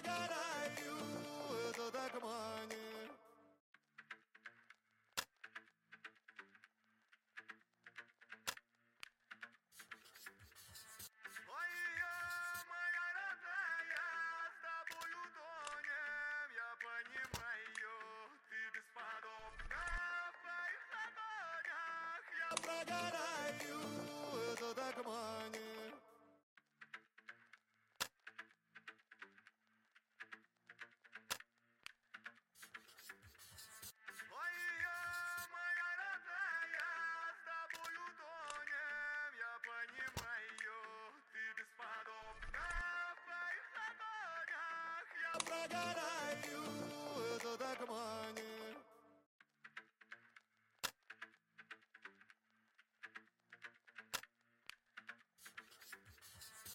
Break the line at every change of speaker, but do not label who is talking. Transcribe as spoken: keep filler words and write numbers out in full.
прогораю в тумане. Ой, я, моя родная, с тобою тонем, я понимаю, ты бесподобна в твоих ладонях. Я прогораю в тумане. Ой, я, моя родная, с тобою тонем, я понимаю, ты бесподобна в твоих ладонях. Я прогораю в тумане.